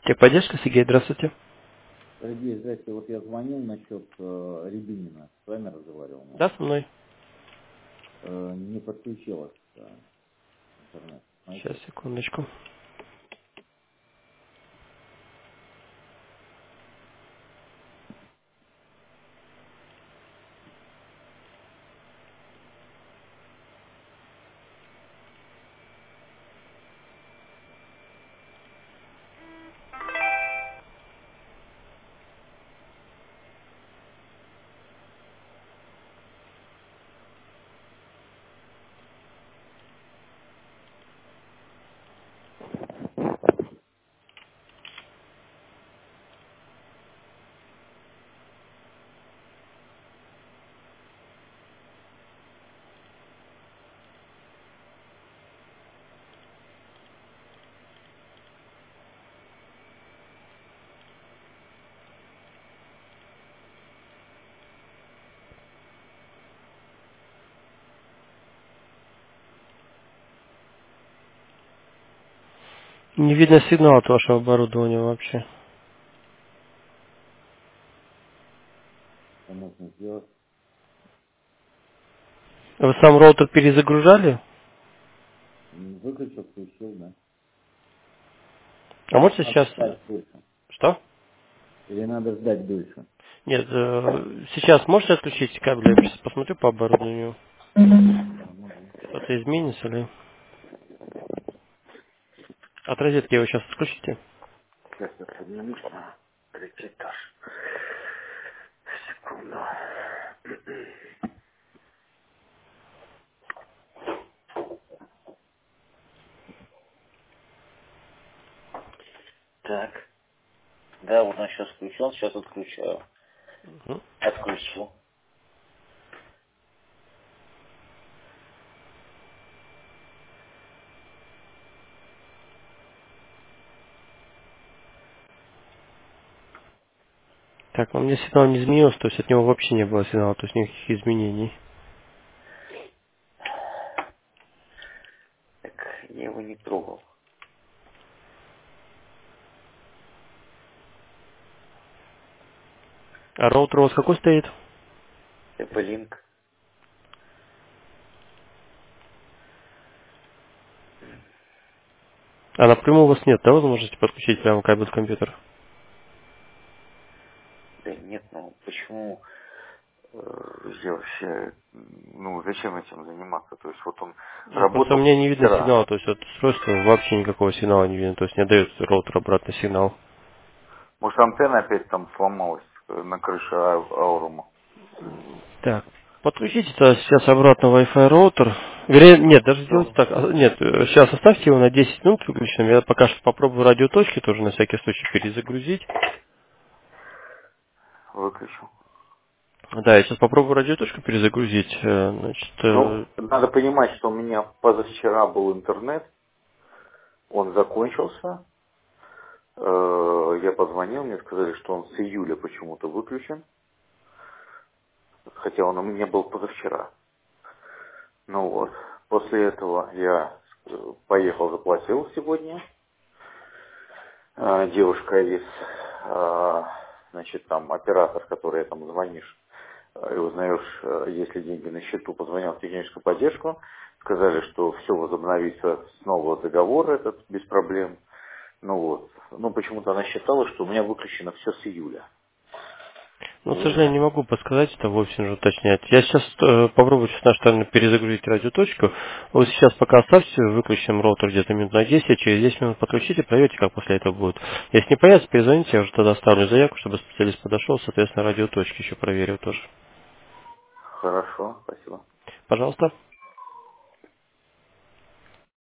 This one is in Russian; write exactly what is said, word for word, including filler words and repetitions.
Техподдержка, Сергей, здравствуйте. Сергей, здрасте. Вот я звонил насчет э, Рябинина. С вами разговаривал, может? Да, со мной. Э, не подключилась э, интернет. Сейчас, Знаете? секундочку. Не видно сигнала от вашего оборудования вообще. Что нужно сделать? Вы сам роутер перезагружали? М, Выключил, включил, да. А можете Надо сейчас... ждать дольше. Что? Или надо ждать дольше? Нет, э, сейчас можете отключить кабель? Я сейчас посмотрю по оборудованию. Да, могу. Что-то изменится ли? От розетки его сейчас отключите? Сейчас я поднимусь на третий этаж. Секунду. Так. Да, вот он сейчас включил, сейчас отключаю. Мгм. Отключил. Так, у меня сигнал не изменился, то есть от него вообще не было сигнала, то есть никаких изменений. Так, я его не трогал. А роутер у вас какой стоит? Это линк. А напрямую у вас нет, да, возможности подключить прямо кабель в компьютер? Да нет, ну почему э, я вообще, ну зачем этим заниматься? То есть вот он Ну, просто работал мне не видно вчера. сигнала, то есть от устройства вообще никакого сигнала не видно, то есть не дает роутер обратный сигнал. Может антенна опять там сломалась э, на крыше ау- аурума. Так, подключите -то сейчас обратно Wi-Fi роутер. Вернее, нет, даже сделайте Все, так. а, Нет, э, сейчас оставьте его на десять минут выключенным. Я пока что попробую радиоточки тоже на всякий случай перезагрузить. выключил. Да, я сейчас попробую радиоточку перезагрузить. э, Значит, Ну, э, надо понимать, что у меня позавчера был интернет, он закончился. Э, Я позвонил, мне сказали, что он с июля почему-то выключен, хотя он у меня был позавчера. Ну вот, после этого я э, поехал, заплатил сегодня. Э, Девушка из, э, значит, там оператор, который там звонишь э, и узнаешь, э, есть ли деньги на счету, позвонил в техническую поддержку, сказали, что все возобновится снова договор этот без проблем. Ну вот, ну почему-то она считала, что у меня выключено все с июля. ну, к И сожалению, не могу подсказать это, вовсе не уточнять. Я сейчас э, попробую сейчас нашу сторону перезагрузить радиоточку. Вы сейчас пока оставьте выключенным роутер где-то минут на десять, через десять минут подключите, проверьте, как после этого будет. Если не появится, перезвоните, я уже тогда оставлю заявку, чтобы специалист подошел, соответственно, радиоточки еще проверил тоже. хорошо, спасибо. Пожалуйста.